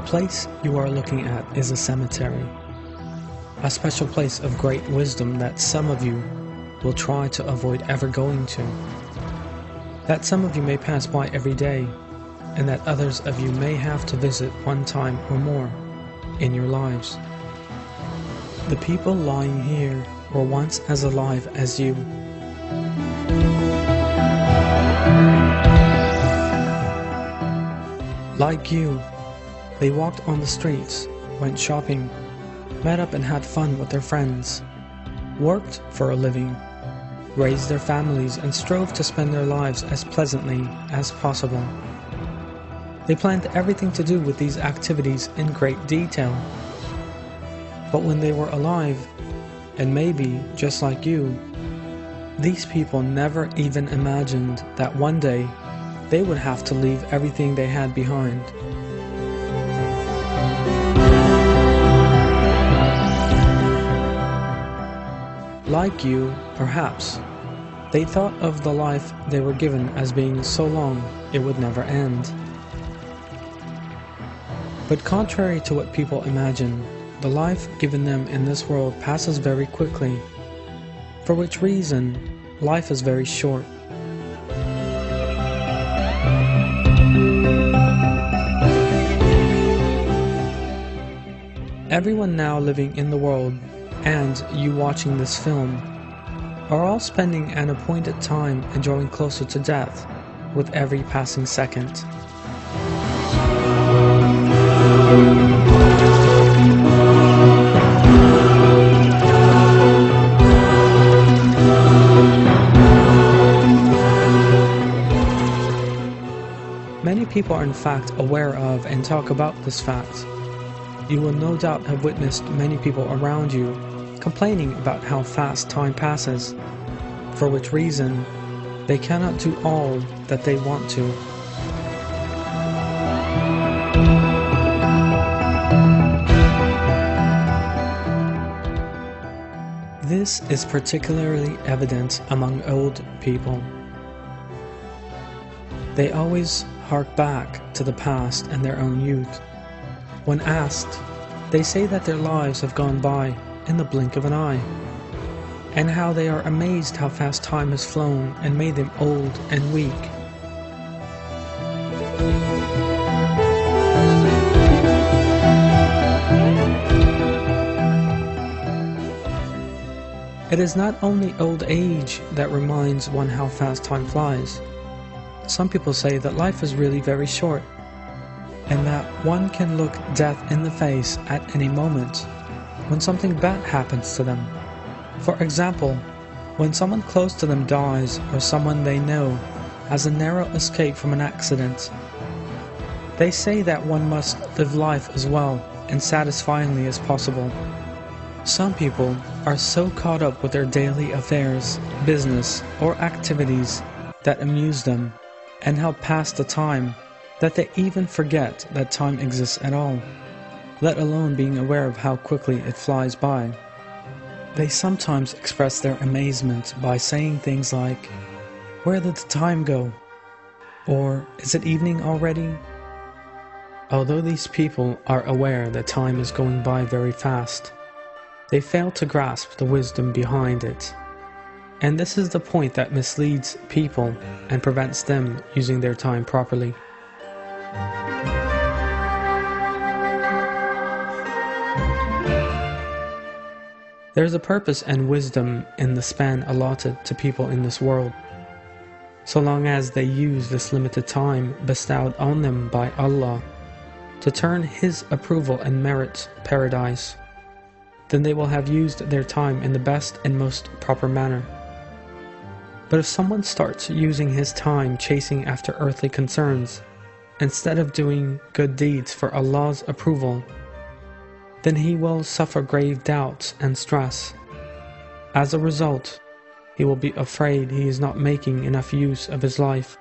place you are looking at is a cemetery, a special place of great wisdom that some of you will try to avoid ever going to, that some of you may pass by every day, and that others of you may have to visit one time or more in your lives. The people lying here were once as alive as you. Like you, they walked on the streets, went shopping, met up and had fun with their friends, worked for a living, raised their families and strove to spend their lives as pleasantly as possible. They planned everything to do with these activities in great detail. But when they were alive, and maybe just like you, these people never even imagined that one day they would have to leave everything they had behind. Like you, perhaps, they thought of the life they were given as being so long it would never end. But contrary to what people imagine, the life given them in this world passes very quickly, for which reason life is very short. Everyone now living in the world, and you watching this film, are all spending an appointed time and drawing closer to death with every passing second. Many people are in fact aware of and talk about this fact. You will no doubt have witnessed many people around you complaining about how fast time passes, for which reason they cannot do all that they want to. This is particularly evident among old people. They always hark back to the past and their own youth. When asked, they say that their lives have gone by in the blink of an eye, and how they are amazed how fast time has flown and made them old and weak. It is not only old age that reminds one how fast time flies. Some people say that life is really very short, and that one can look death in the face at any moment when something bad happens to them. For example, when someone close to them dies or someone they know has a narrow escape from an accident. They say that one must live life as well and satisfyingly as possible. Some people are so caught up with their daily affairs, business, or activities that amuse them and help pass the time that they even forget that time exists at all, let alone being aware of how quickly it flies by. They sometimes express their amazement by saying things like, "Where did the time go?" Or, "Is it evening already?" Although these people are aware that time is going by very fast, they fail to grasp the wisdom behind it. And this is the point that misleads people and prevents them using their time properly. There is a purpose and wisdom in the span allotted to people in this world. So long as they use this limited time bestowed on them by Allah to turn His approval and merit paradise, then they will have used their time in the best and most proper manner. But if someone starts using his time chasing after earthly concerns, instead of doing good deeds for Allah's approval, then he will suffer grave doubts and stress. As a result, he will be afraid he is not making enough use of his life.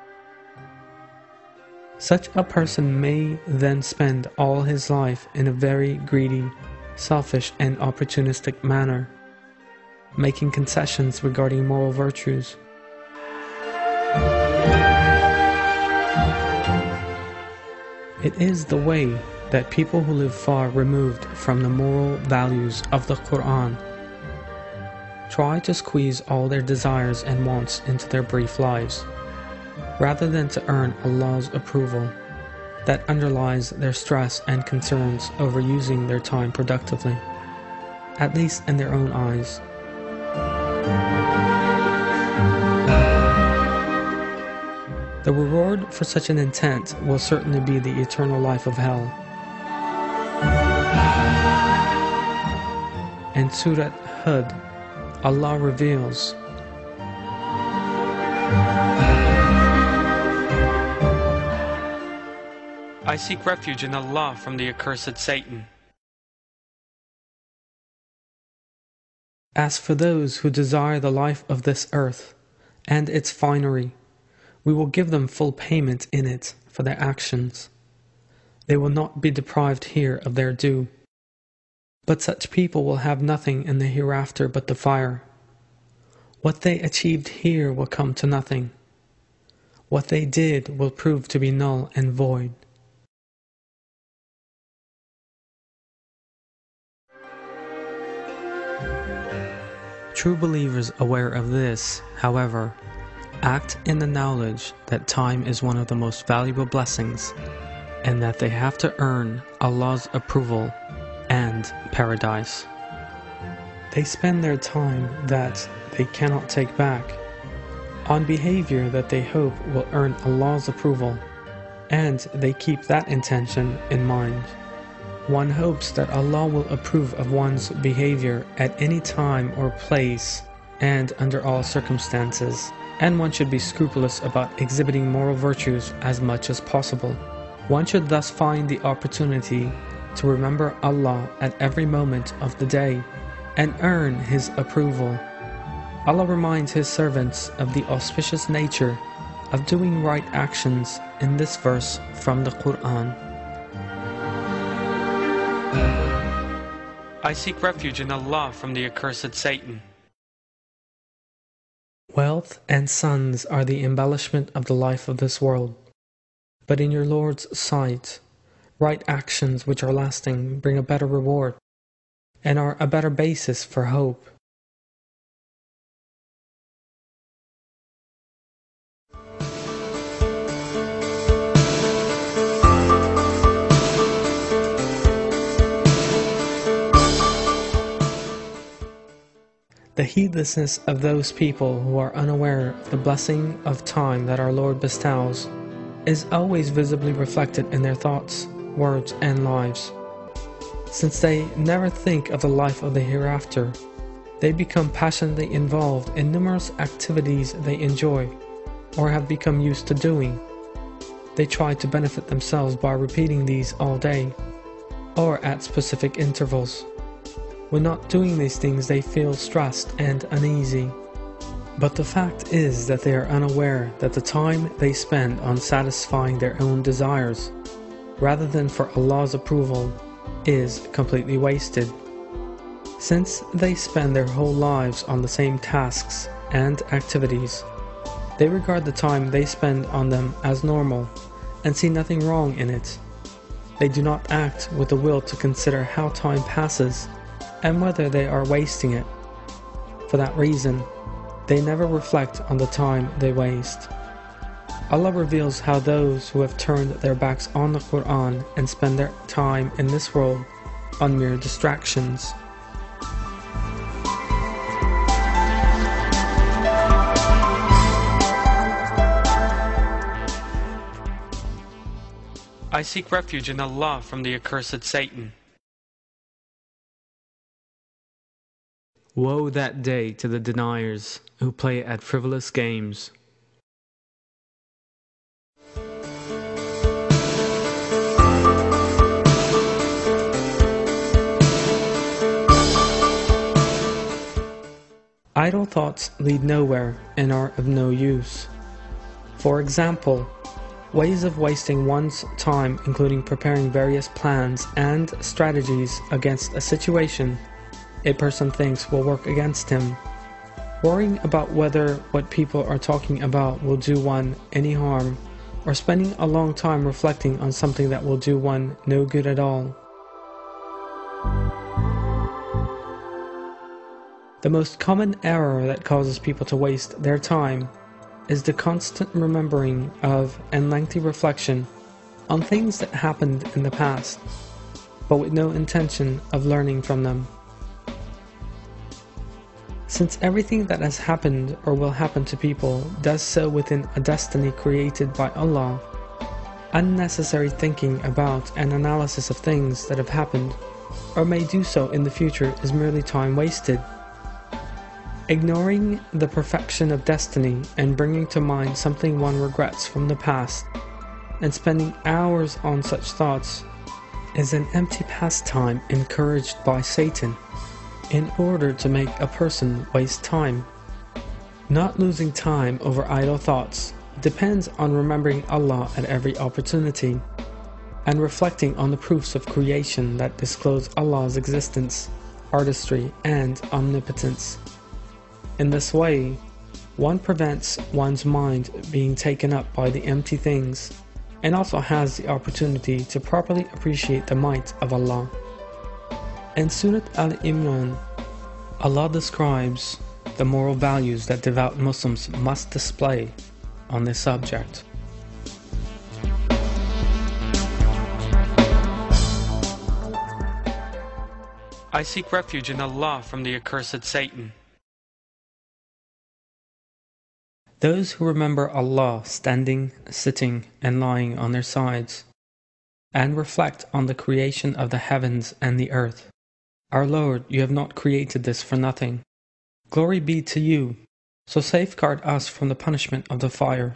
Such a person may then spend all his life in a very greedy, selfish and opportunistic manner, making concessions regarding moral virtues. It is the way that people who live far removed from the moral values of the Quran try to squeeze all their desires and wants into their brief lives, rather than to earn Allah's approval that underlies their stress and concerns over using their time productively, at least in their own eyes. The reward for such an intent will certainly be the eternal life of hell. In Surah Hud, Allah reveals, I seek refuge in Allah from the accursed Satan. As for those who desire the life of this earth and its finery, we will give them full payment in it for their actions. They will not be deprived here of their due. But such people will have nothing in the hereafter but the fire. What they achieved here will come to nothing. What they did will prove to be null and void. True believers aware of this, however, act in the knowledge that time is one of the most valuable blessings, and that they have to earn Allah's approval and paradise. They spend their time that they cannot take back on behavior that they hope will earn Allah's approval, and they keep that intention in mind. One hopes that Allah will approve of one's behavior at any time or place and under all circumstances, and one should be scrupulous about exhibiting moral virtues as much as possible. One should thus find the opportunity to remember Allah at every moment of the day and earn His approval. Allah reminds His servants of the auspicious nature of doing right actions in this verse from the Quran. I seek refuge in Allah from the accursed Satan. Wealth and sons are the embellishment of the life of this world, but in your Lord's sight, right actions which are lasting bring a better reward and are a better basis for hope. The heedlessness of those people who are unaware of the blessing of time that our Lord bestows is always visibly reflected in their thoughts, words, and lives. Since they never think of the life of the hereafter, they become passionately involved in numerous activities they enjoy or have become used to doing. They try to benefit themselves by repeating these all day or at specific intervals. When not doing these things, they feel stressed and uneasy. But the fact is that they are unaware that the time they spend on satisfying their own desires, rather than for Allah's approval, is completely wasted. Since they spend their whole lives on the same tasks and activities, they regard the time they spend on them as normal and see nothing wrong in it. They do not act with the will to consider how time passes and whether they are wasting it. For that reason, they never reflect on the time they waste. Allah reveals how those who have turned their backs on the Quran and spend their time in this world on mere distractions. I seek refuge in Allah from the accursed Satan. Woe that day to the deniers who play at frivolous games. Idle thoughts lead nowhere and are of no use. For example, ways of wasting one's time, including preparing various plans and strategies against a situation a person thinks will work against him, worrying about whether what people are talking about will do one any harm, or spending a long time reflecting on something that will do one no good at all. The most common error that causes people to waste their time is the constant remembering of and lengthy reflection on things that happened in the past, but with no intention of learning from them. Since everything that has happened or will happen to people does so within a destiny created by Allah, unnecessary thinking about and analysis of things that have happened or may do so in the future is merely time wasted. Ignoring the perfection of destiny and bringing to mind something one regrets from the past and spending hours on such thoughts is an empty pastime encouraged by Satan in order to make a person waste time. Not losing time over idle thoughts depends on remembering Allah at every opportunity and reflecting on the proofs of creation that disclose Allah's existence, artistry, and omnipotence. In this way, one prevents one's mind being taken up by the empty things and also has the opportunity to properly appreciate the might of Allah. In Surah Al-Imran, Allah describes the moral values that devout Muslims must display on this subject. I seek refuge in Allah from the accursed Satan. Those who remember Allah standing, sitting, and lying on their sides, and reflect on the creation of the heavens and the earth. Our Lord, you have not created this for nothing. Glory be to you, so safeguard us from the punishment of the fire.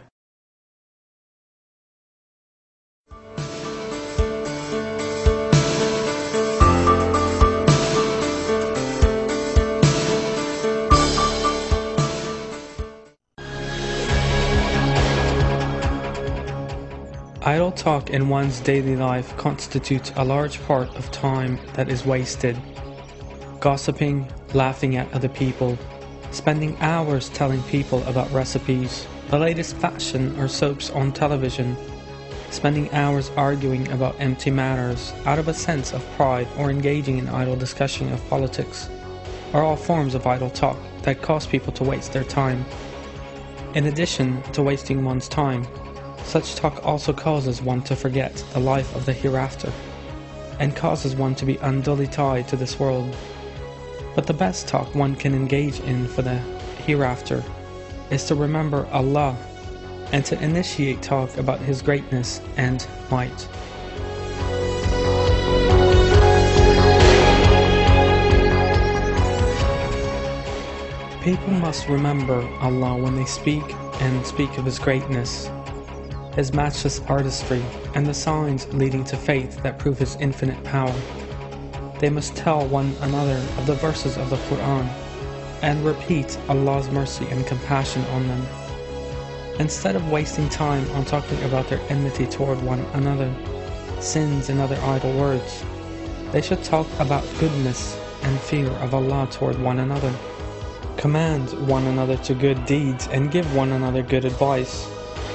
Idle talk in one's daily life constitutes a large part of time that is wasted. Gossiping, laughing at other people, spending hours telling people about recipes, the latest fashion or soaps on television, spending hours arguing about empty matters out of a sense of pride or engaging in idle discussion of politics are all forms of idle talk that cause people to waste their time. In addition to wasting one's time, such talk also causes one to forget the life of the hereafter, and causes one to be unduly tied to this world. But the best talk one can engage in for the hereafter is to remember Allah and to initiate talk about His greatness and might. People must remember Allah when they speak and speak of His greatness, His matchless artistry, and the signs leading to faith that prove His infinite power. They must tell one another of the verses of the Quran and repeat Allah's mercy and compassion on them. Instead of wasting time on talking about their enmity toward one another, sins and other idle words, they should talk about goodness and fear of Allah toward one another, command one another to good deeds, and give one another good advice.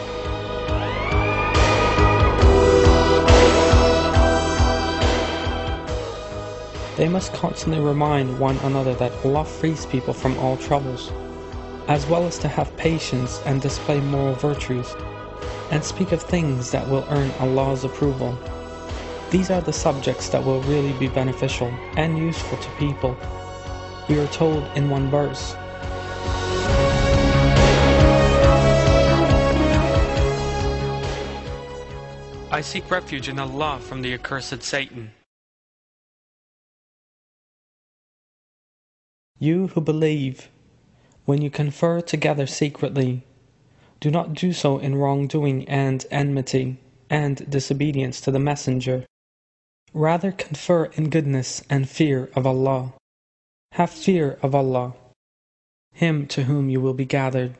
They must constantly remind one another that Allah frees people from all troubles, as well as to have patience and display moral virtues, and speak of things that will earn Allah's approval. These are the subjects that will really be beneficial and useful to people. We are told in one verse, I seek refuge in Allah from the accursed Satan. You who believe, when you confer together secretly, do not do so in wrongdoing and enmity and disobedience to the Messenger. Rather confer in goodness and fear of Allah. Have fear of Allah, Him to whom you will be gathered.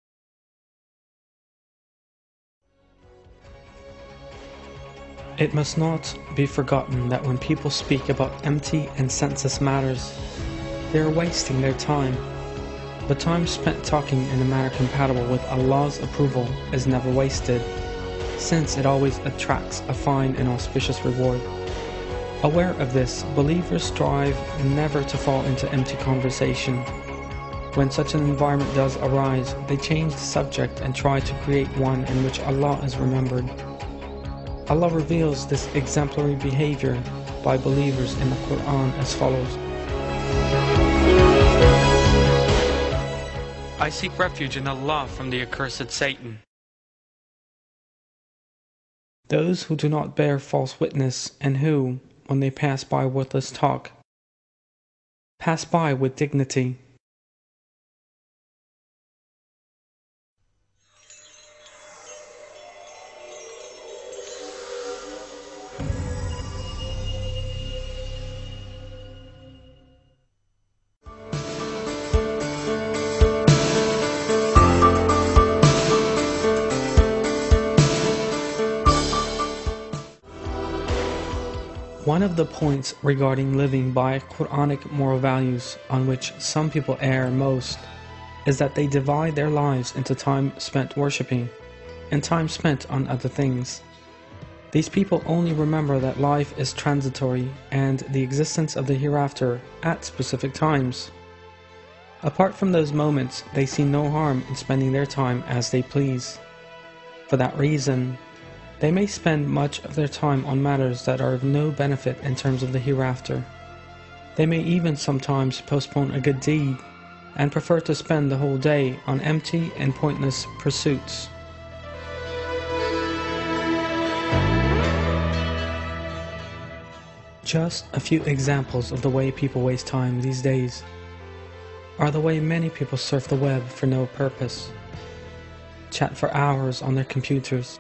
It must not be forgotten that when people speak about empty and senseless matters, they are wasting their time. But time spent talking in a manner compatible with Allah's approval is never wasted. since it always attracts a fine and auspicious reward. Aware of this, believers strive never to fall into empty conversation. When such an environment does arise, they change the subject and try to create one in which Allah is remembered. Allah reveals this exemplary behavior by believers in the Quran as follows. I seek refuge in Allah from the accursed Satan. Those who do not bear false witness and who, when they pass by worthless talk, pass by with dignity. One of the points regarding living by Quranic moral values on which some people err most is that they divide their lives into time spent worshipping and time spent on other things. These people only remember that life is transitory and the existence of the hereafter at specific times. Apart from those moments, they see no harm in spending their time as they please. For that reason, they may spend much of their time on matters that are of no benefit in terms of the hereafter. They may even sometimes postpone a good deed and prefer to spend the whole day on empty and pointless pursuits. Just a few examples of the way people waste time these days are the way many people surf the web for no purpose, chat for hours on their computers,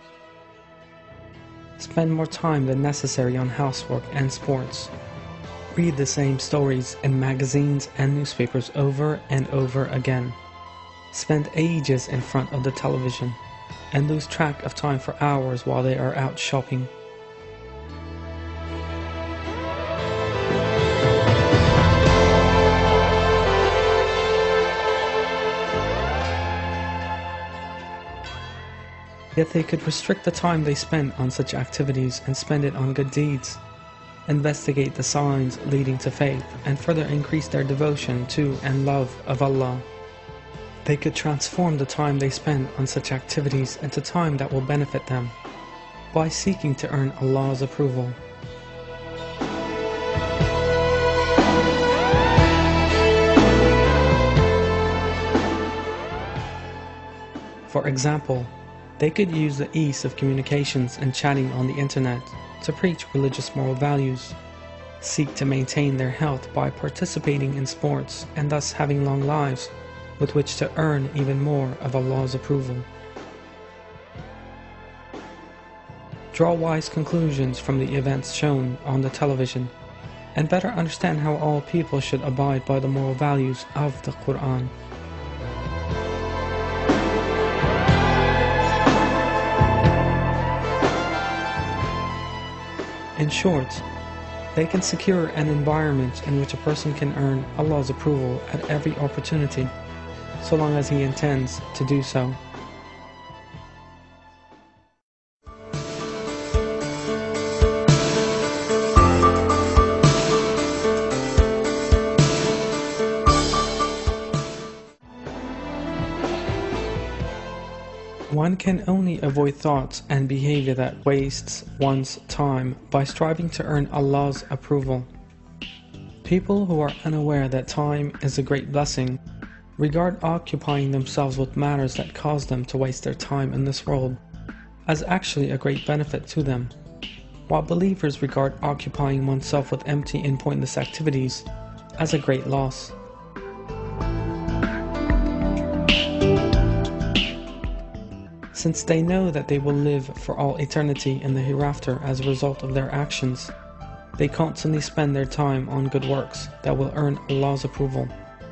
spend more time than necessary on housework and sports, read the same stories in magazines and newspapers over and over again, spend ages in front of the television, and lose track of time for hours while they are out shopping. Yet they could restrict the time they spend on such activities and spend it on good deeds, investigate the signs leading to faith, and further increase their devotion to and love of Allah. They could transform the time they spend on such activities into time that will benefit them by seeking to earn Allah's approval. For example, they could use the ease of communications and chatting on the internet to preach religious moral values, seek to maintain their health by participating in sports and thus having long lives with which to earn even more of Allah's approval. Draw wise conclusions from the events shown on the television and better understand how all people should abide by the moral values of the Quran. In short, they can secure an environment in which a person can earn Allah's approval at every opportunity, so long as he intends to do so. One can only avoid thoughts and behavior that wastes one's time by striving to earn Allah's approval. People who are unaware that time is a great blessing regard occupying themselves with matters that cause them to waste their time in this world as actually a great benefit to them, while believers regard occupying oneself with empty and pointless activities as a great loss. Since they know that they will live for all eternity in the hereafter as a result of their actions, they constantly spend their time on good works that will earn Allah's approval.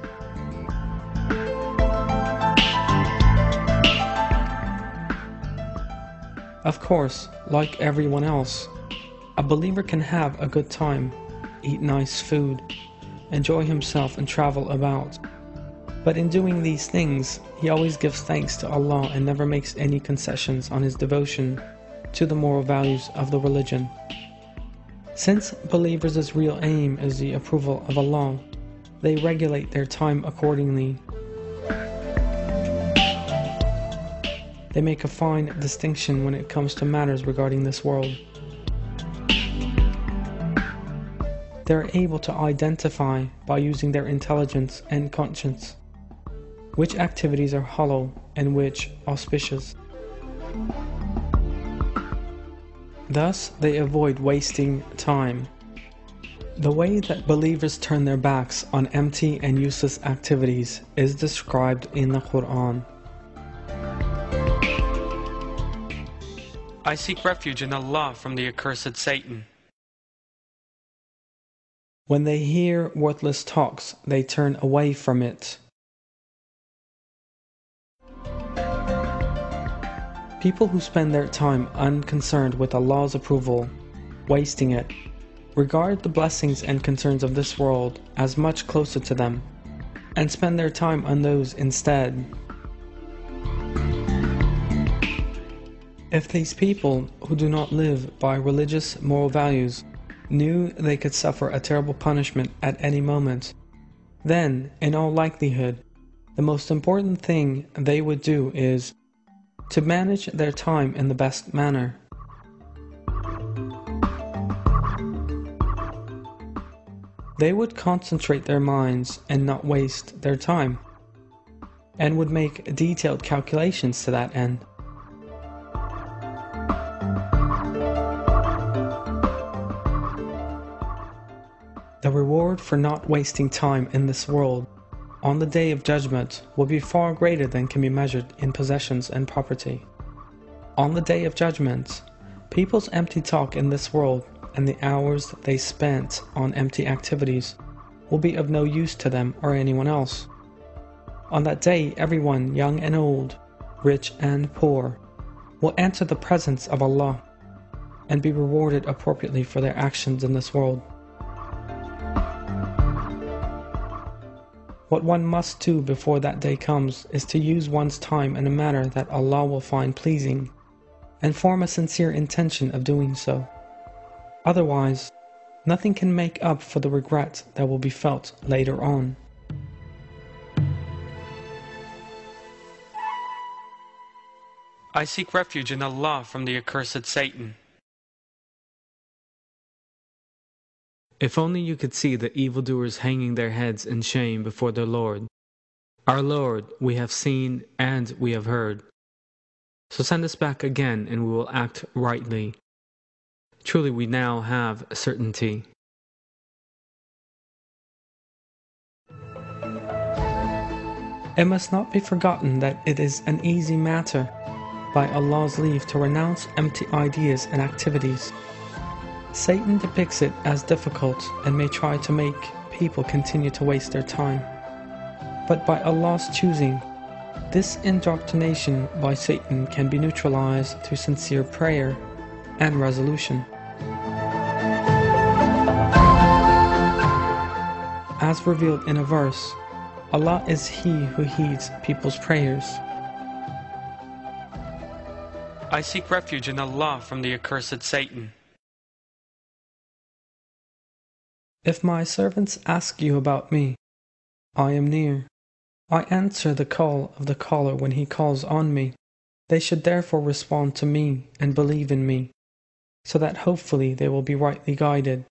Of course, like everyone else, a believer can have a good time, eat nice food, enjoy himself and travel about. But in doing these things, he always gives thanks to Allah and never makes any concessions on his devotion to the moral values of the religion. Since believers' real aim is the approval of Allah, they regulate their time accordingly. They make a fine distinction when it comes to matters regarding this world. They are able to identify, by using their intelligence and conscience, which activities are halal and which auspicious. Thus, they avoid wasting time. The way that believers turn their backs on empty and useless activities is described in the Quran. I seek refuge in Allah from the accursed Satan. When they hear worthless talks, they turn away from it. People who spend their time unconcerned with Allah's approval, wasting it, regard the blessings and concerns of this world as much closer to them, and spend their time on those instead. If these people who do not live by religious moral values knew they could suffer a terrible punishment at any moment, then, in all likelihood, the most important thing they would do is to manage their time in the best manner. They would concentrate their minds and not waste their time, and would make detailed calculations to that end. The reward for not wasting time in this world on the Day of Judgment will be far greater than can be measured in possessions and property. On the Day of Judgment, people's empty talk in this world and the hours they spent on empty activities will be of no use to them or anyone else. On that day, everyone, young and old, rich and poor, will enter the presence of Allah and be rewarded appropriately for their actions in this world. What one must do before that day comes is to use one's time in a manner that Allah will find pleasing, and form a sincere intention of doing so. Otherwise, nothing can make up for the regret that will be felt later on. I seek refuge in Allah from the accursed Satan. If only you could see the evildoers hanging their heads in shame before their Lord. Our Lord, we have seen and we have heard. So send us back again and we will act rightly. Truly we now have certainty. It must not be forgotten that it is an easy matter, by Allah's leave, to renounce empty ideas and activities. Satan depicts it as difficult and may try to make people continue to waste their time. But by Allah's choosing, this indoctrination by Satan can be neutralized through sincere prayer and resolution. As revealed in a verse, Allah is He who heeds people's prayers. I seek refuge in Allah from the accursed Satan. If my servants ask you about me, I am near. I answer the call of the caller when he calls on me. They should therefore respond to me and believe in me, so that hopefully they will be rightly guided.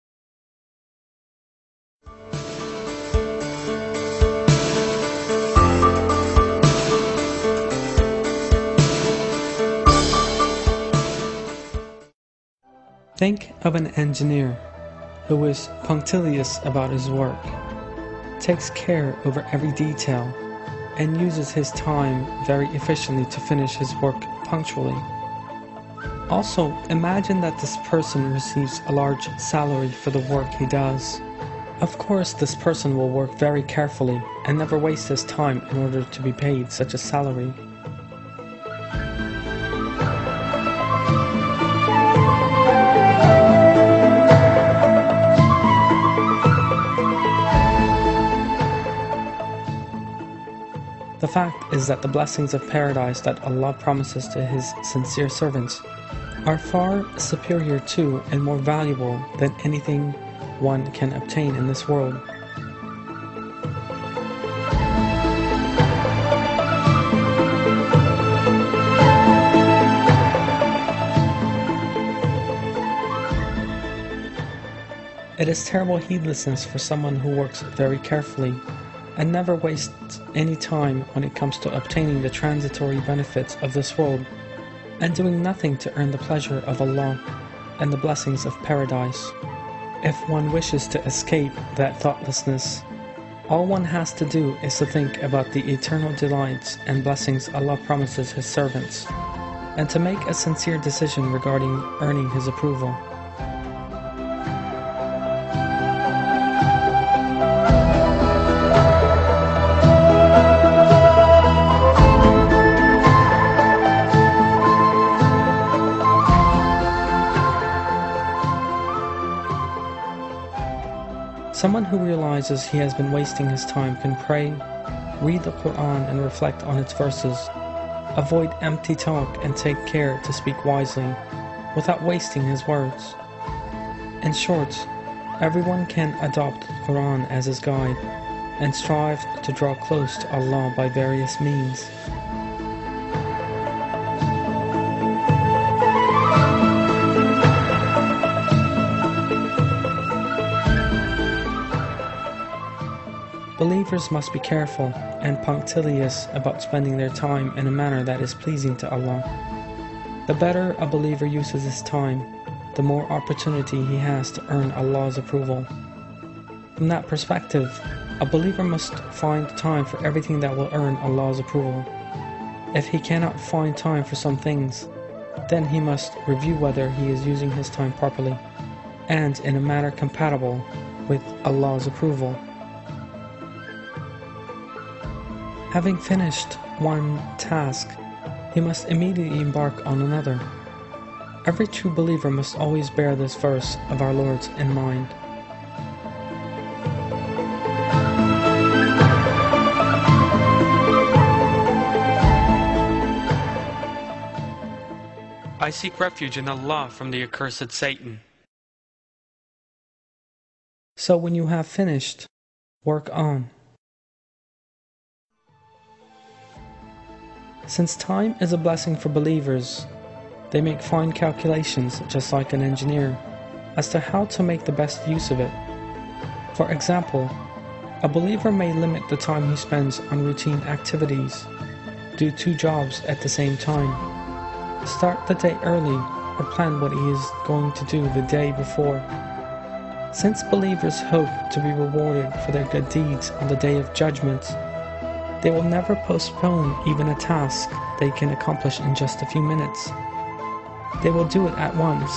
Think of an engineer who is punctilious about his work, takes care over every detail, and uses his time very efficiently to finish his work punctually. Also, imagine that this person receives a large salary for the work he does. Of course, this person will work very carefully and never waste his time in order to be paid such a salary. The fact is that the blessings of paradise that Allah promises to His sincere servants are far superior to and more valuable than anything one can obtain in this world. It is terrible heedlessness for someone who works very carefully and never wastes any time when it comes to obtaining the transitory benefits of this world and doing nothing to earn the pleasure of Allah and the blessings of paradise. If one wishes to escape that thoughtlessness, all one has to do is to think about the eternal delights and blessings Allah promises His servants, and to make a sincere decision regarding earning His approval. Someone who realizes he has been wasting his time can pray, read the Quran and reflect on its verses, avoid empty talk and take care to speak wisely, without wasting his words. In short, everyone can adopt the Quran as his guide, and strive to draw close to Allah by various means. Believers must be careful and punctilious about spending their time in a manner that is pleasing to Allah. The better a believer uses his time, the more opportunity he has to earn Allah's approval. From that perspective, a believer must find time for everything that will earn Allah's approval. If he cannot find time for some things, then he must review whether he is using his time properly and in a manner compatible with Allah's approval. Having finished one task, he must immediately embark on another. Every true believer must always bear this verse of our Lord's in mind. I seek refuge in Allah from the accursed Satan. So when you have finished, work on. Since time is a blessing for believers, they make fine calculations, just like an engineer, as to how to make the best use of it. For example, a believer may limit the time he spends on routine activities, do 2 jobs at the same time, start the day early, or plan what he is going to do the day before. Since believers hope to be rewarded for their good deeds on the Day of Judgment, they will never postpone even a task they can accomplish in just a few minutes. They will do it at once.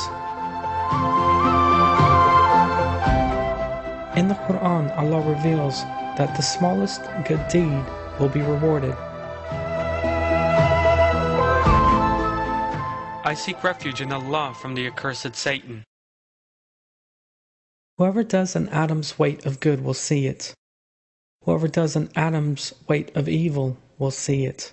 In the Quran, Allah reveals that the smallest good deed will be rewarded. I seek refuge in Allah from the accursed Satan. Whoever does an atom's weight of good will see it. Whoever does an atom's weight of evil will see it.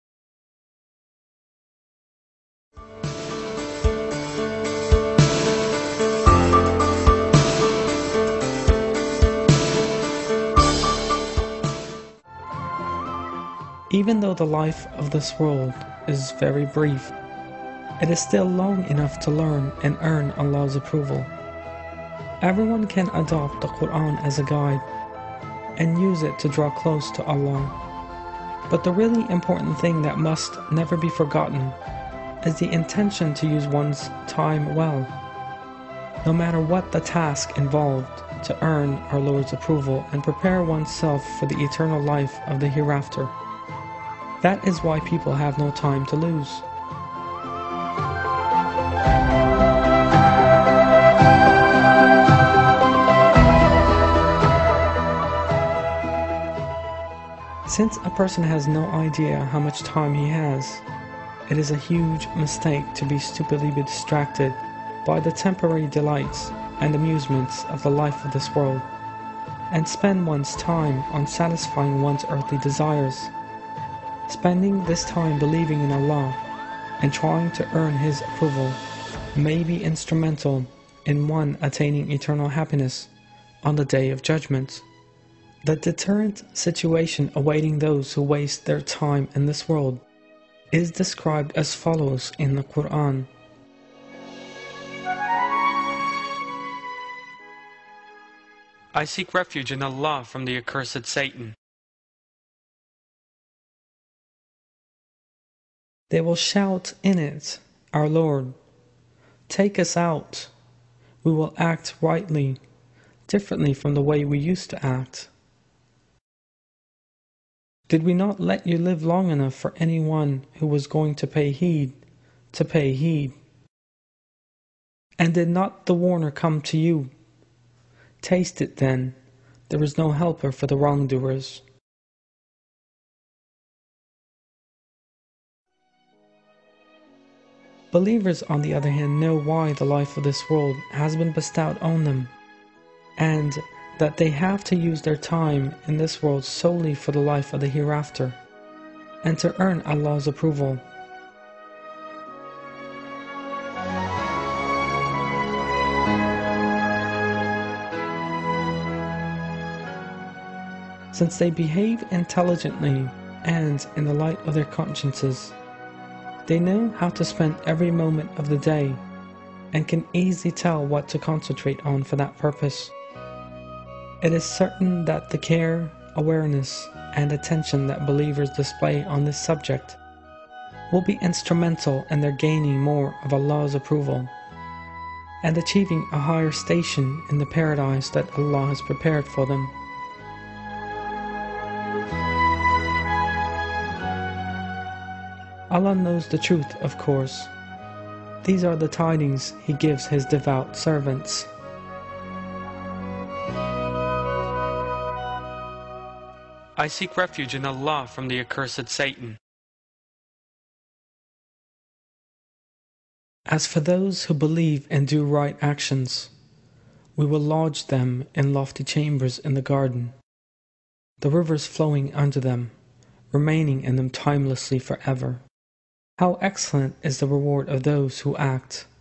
Even though the life of this world is very brief, it is still long enough to learn and earn Allah's approval. Everyone can adopt the Quran as a guide and use it to draw close to Allah. But the really important thing that must never be forgotten is the intention to use one's time well, no matter what the task involved, to earn our Lord's approval and prepare oneself for the eternal life of the hereafter. That is why people have no time to lose. Since a person has no idea how much time he has, it is a huge mistake to be stupidly distracted by the temporary delights and amusements of the life of this world, and spend one's time on satisfying one's earthly desires. Spending this time believing in Allah and trying to earn His approval may be instrumental in one attaining eternal happiness on the day of judgment. The deterrent situation awaiting those who waste their time in this world is described as follows in the Quran. I seek refuge in Allah from the accursed Satan. They will shout in it, "Our Lord, take us out. We will act rightly, differently from the way we used to act. Did we not let you live long enough for anyone who was going to pay heed to pay heed? And did not the warner come to you? Taste it then, there is no helper for the wrongdoers." Believers, on the other hand, know why the life of this world has been bestowed on them, and that they have to use their time in this world solely for the life of the hereafter, and to earn Allah's approval. Since they behave intelligently and in the light of their consciences, they know how to spend every moment of the day and can easily tell what to concentrate on for that purpose. It is certain that the care, awareness, and attention that believers display on this subject will be instrumental in their gaining more of Allah's approval and achieving a higher station in the paradise that Allah has prepared for them. Allah knows the truth, of course. These are the tidings He gives His devout servants. I seek refuge in Allah from the accursed Satan. As for those who believe and do right actions, we will lodge them in lofty chambers in the garden, the rivers flowing under them, remaining in them timelessly forever. How excellent is the reward of those who act!